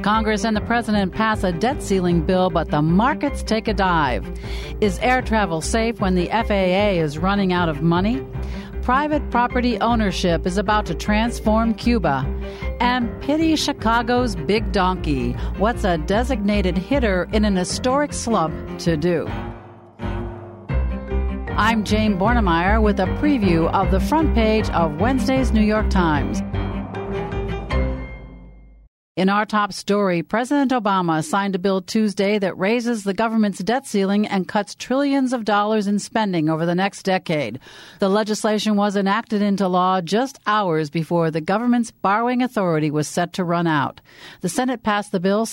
Congress and the president pass a debt ceiling bill, but the markets take a dive. Is air travel safe when the FAA is running out of money? Private property ownership is about to transform Cuba. And pity Chicago's big donkey. What's a designated hitter in an historic slump to do? I'm Jane Bornemeyer with a preview of the front page of Wednesday's New York Times. In our top story, President Obama signed a bill Tuesday that raises the government's debt ceiling and cuts trillions of dollars in spending over the next decade. The legislation was enacted into law just hours before the government's borrowing authority was set to run out. The Senate passed the bill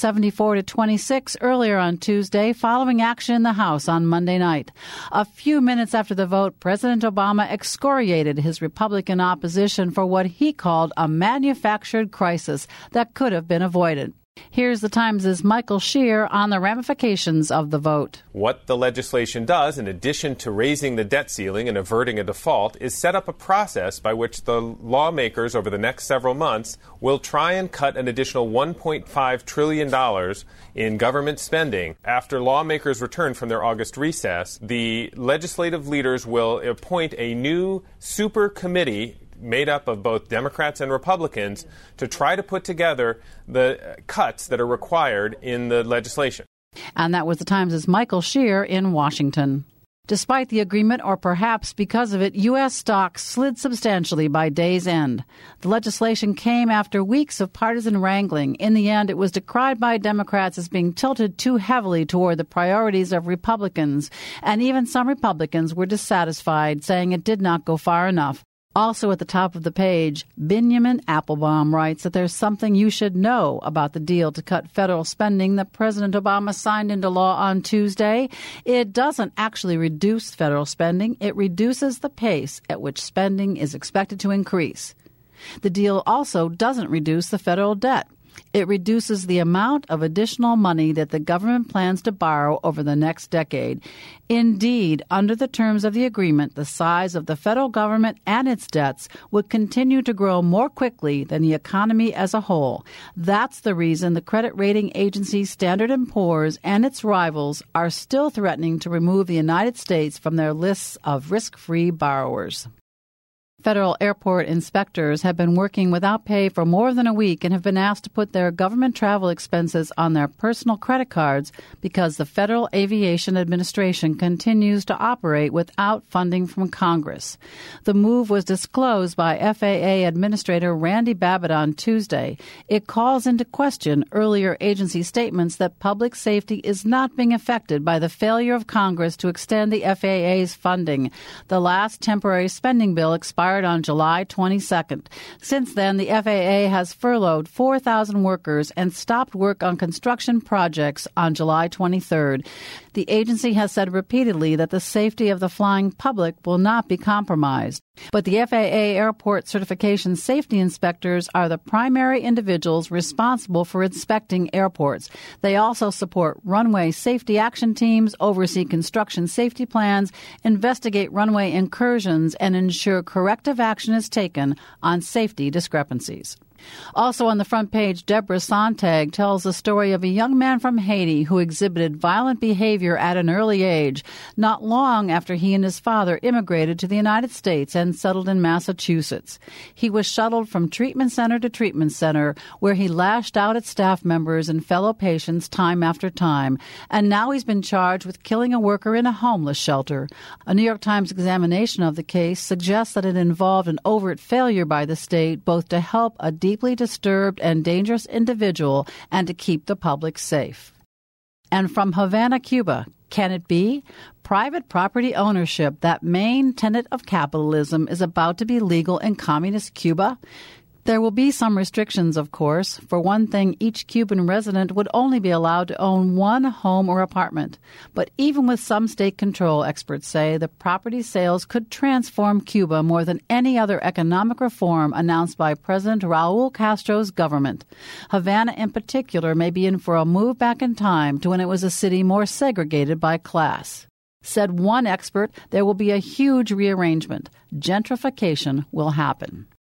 74-26 earlier on Tuesday, following action in the House on Monday night. A few minutes after the vote, President Obama excoriated his Republican opposition for what he called a manufactured crisis that could have been avoided. Here's the Times' Michael Shear on the ramifications of the vote. What the legislation does, in addition to raising the debt ceiling and averting a default, is set up a process by which the lawmakers over the next several months will try and cut an additional $1.5 trillion in government spending. After lawmakers return from their August recess, the legislative leaders will appoint a new super committee made up of both Democrats and Republicans to try to put together the cuts that are required in the legislation. And that was the Times' Michael Shear in Washington. Despite the agreement, or perhaps because of it, U.S. stocks slid substantially by day's end. The legislation came after weeks of partisan wrangling. In the end, it was decried by Democrats as being tilted too heavily toward the priorities of Republicans, and even some Republicans were dissatisfied, saying it did not go far enough. Also at the top of the page, Benjamin Applebaum writes that there's something you should know about the deal to cut federal spending that President Obama signed into law on Tuesday. It doesn't actually reduce federal spending. It reduces the pace at which spending is expected to increase. The deal also doesn't reduce the federal debt. It reduces the amount of additional money that the government plans to borrow over the next decade. Indeed, under the terms of the agreement, the size of the federal government and its debts would continue to grow more quickly than the economy as a whole. That's the reason the credit rating agency Standard & Poor's and its rivals are still threatening to remove the United States from their lists of risk-free borrowers. Federal airport inspectors have been working without pay for more than a week and have been asked to put their government travel expenses on their personal credit cards because the Federal Aviation Administration continues to operate without funding from Congress. The move was disclosed by FAA Administrator Randy Babbitt on Tuesday. It calls into question earlier agency statements that public safety is not being affected by the failure of Congress to extend the FAA's funding. The last temporary spending bill expired on July 22nd. Since then, the FAA has furloughed 4,000 workers and stopped work on construction projects on July 23rd. The agency has said repeatedly that the safety of the flying public will not be compromised. But the FAA airport certification safety inspectors are the primary individuals responsible for inspecting airports. They also support runway safety action teams, oversee construction safety plans, investigate runway incursions, and ensure corrective action is taken on safety discrepancies. Also on the front page, Deborah Sontag tells the story of a young man from Haiti who exhibited violent behavior at an early age, not long after he and his father immigrated to the United States and settled in Massachusetts. He was shuttled from treatment center to treatment center, where he lashed out at staff members and fellow patients time after time, and now he's been charged with killing a worker in a homeless shelter. A New York Times examination of the case suggests that it involved an overt failure by the state both to help a deeply disturbed and dangerous individual and to keep the public safe. And from Havana, Cuba, can it be? Private property ownership, that main tenet of capitalism, is about to be legal in communist Cuba. There will be some restrictions, of course. For one thing, each Cuban resident would only be allowed to own one home or apartment. But even with some state control, experts say, the property sales could transform Cuba more than any other economic reform announced by President Raul Castro's government. Havana, in particular, may be in for a move back in time to when it was a city more segregated by class. Said one expert, there will be a huge rearrangement. Gentrification will happen.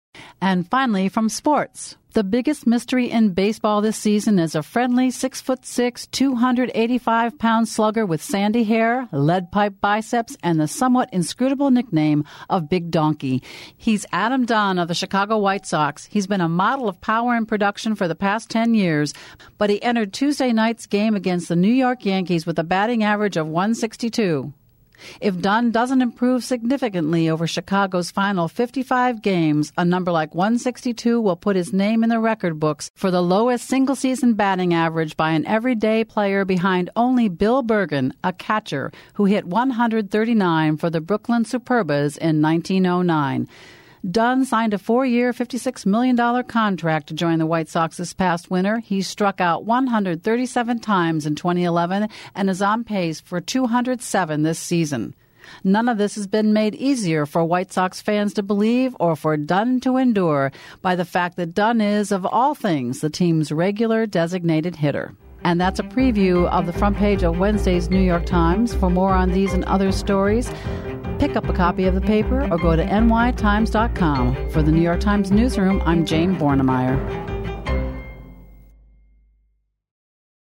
And finally, from sports. The biggest mystery in baseball this season is a friendly 6'6", 285-pound slugger with sandy hair, lead pipe biceps, and the somewhat inscrutable nickname of Big Donkey. He's Adam Dunn of the Chicago White Sox. He's been a model of power and production for the past 10 years, but he entered Tuesday night's game against the New York Yankees with a batting average of 162. If Dunn doesn't improve significantly over Chicago's final 55 games, a number like 162 will put his name in the record books for the lowest single-season batting average by an everyday player behind only Bill Bergen, a catcher, who hit 139 for the Brooklyn Superbas in 1909. Dunn signed a 4-year, $56 million contract to join the White Sox this past winter. He struck out 137 times in 2011 and is on pace for 207 this season. None of this has been made easier for White Sox fans to believe or for Dunn to endure by the fact that Dunn is, of all things, the team's regular designated hitter. And that's a preview of the front page of Wednesday's New York Times. For more on these and other stories, pick up a copy of the paper or go to nytimes.com. For the New York Times newsroom, I'm Jane Bornemeyer.